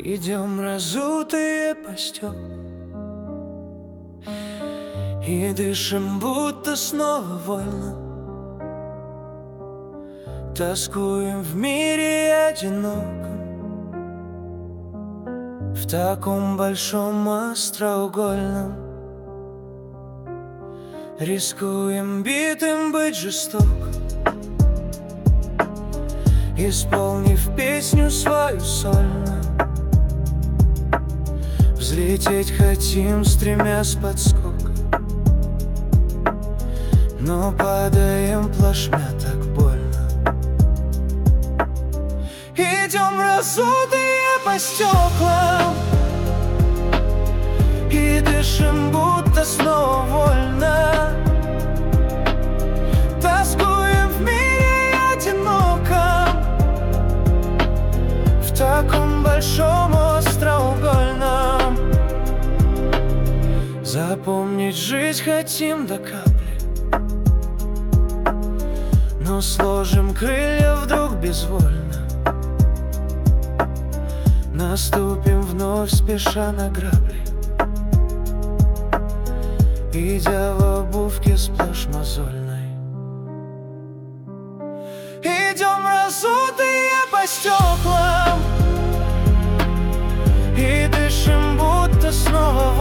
Идем разутые по стеклам и дышим, будто снова вольно. Тоскуем в мире одиноком, в таком большом остроугольном. Рискуем битым быть жестоким, исполнив песню свою сольно. Взлететь хотим, стремясь подскок, но падаем плашмя так больно. Идем разутые по стеклам и дышим, будто снова вольно. Тоскуем в мире одиноком, в таком большом остроугольном. Запомнить жизнь хотим до капли, но сложим крылья вдруг безвольно. Наступим вновь, спеша на грабли, идя в обувке сплошь мозольной. Идем разутые по стеклам и дышим, будто снова